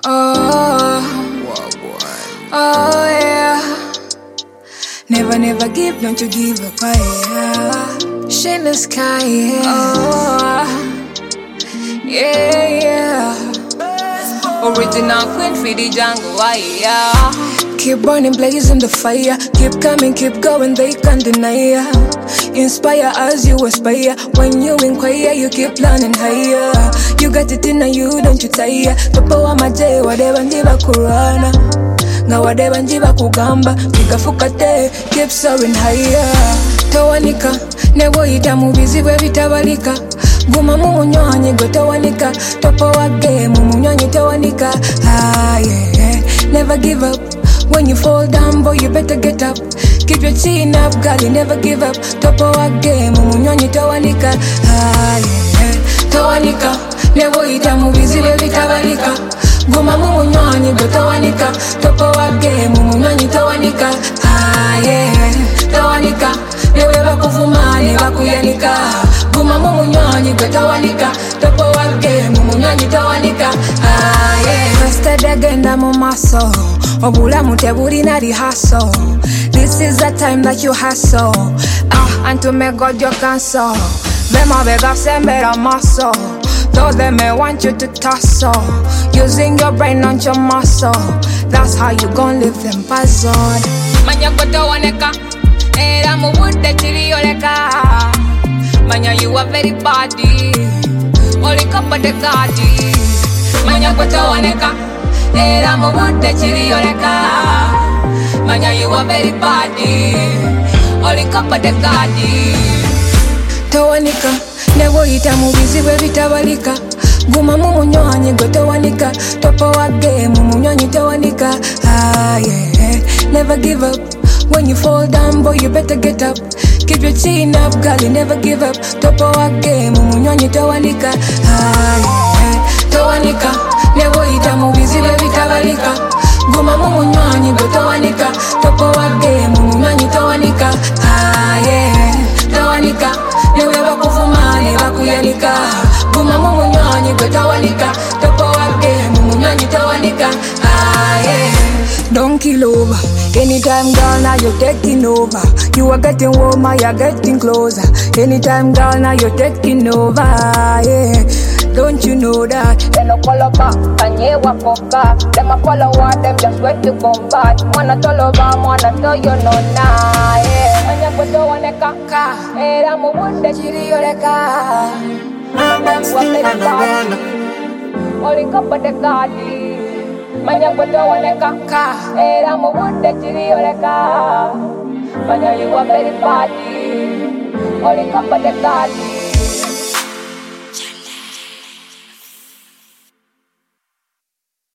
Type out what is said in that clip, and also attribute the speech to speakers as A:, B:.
A: Oh yeah. Never give, don't you give up, yeah. Shine the sky, yeah. Yeah. Original queen for the jungle, yeah. Keep burning, blazing the fire. Keep coming, keep going, they can't deny ya. Inspire as you aspire. When you inquire, you keep learning higher. You got it in you, don't you tire. Topo wa maje, whatever ndiba kurana. Nga whatever ndiba kugamba. Kigafukate, keep soaring higher. Tawanika, nebo ita mubizi we vitabalika. Guma mumunyonyi go tawanika. Topo wa game, mumunyonyi tawanika. Yeah. Never give up. When you fall down, boy, you better get up. Keep your chin up, girl, you never give up. Topo wa game, mumunyonyi tawanika. Yeah. Tawanika, nebo ita mubizi we vitabalika. Guma mumunyonyi go tawanika. Topo wa game, mumunyonyi tawanika. Yeah. Tawanika, newe bakuvuma, ne bakuyanika. Guma mumunyonyi go tawanika. Topo wa game, mumunyonyi tawanika. Yeah. Rested agenda mu maso. Obulamu tebulina rehearsal. This is the time that you hustle. And to make God your cancel. Them a beg of sembera muscle. Told them I want you to tussle. Using your brain, not your muscle. That's how you gon' live them puzzled. Manya koto waneka. Era mu budde chiri oleka. Manya you are very body. Oli kapa de gadi. Manya koto waneka. Era mu budde chiri oleka. Manya you are very body. Oli kapa de gadi. Tawanika, nebo ita mubizi we vitabalika. Guma mumunyonyi go tawanika. Topo wa game, mumunyonyi tawanika. Yeah. Never give up. When you fall down, boy, you better get up. Keep your chin up, girl, you never give up. Topo wa game, mumunyonyi tawanika. Yeah. Tawanika, nebo ita mubizi we vitabalika. Guma mumunyonyi go tawanika. Topo wa game, mumunyonyi tawanika. Yeah. Tawanika, newe bakuvuma, ne bakuyanika. Guma mumunyonyi go tawanika. Topo wa game, mumunyonyi tawanika. Yeah. Don't kill over. Anytime, girl, now you're taking over. You are getting warmer, you're getting closer. Anytime, girl, now you're taking over. Yeah. Don't you know that? They no call over, and you walk over. Them a follower, them just wait to come back. Wanna tell over, wanna tell you no nah. Yeah. Manya koto waneka, era mu budde chiri oleka. Manya wapere gadi, oli kapa de gadi. Manya koto waneka, era mu budde chiri oleka. Manya you are very body, oli kapa de gadi.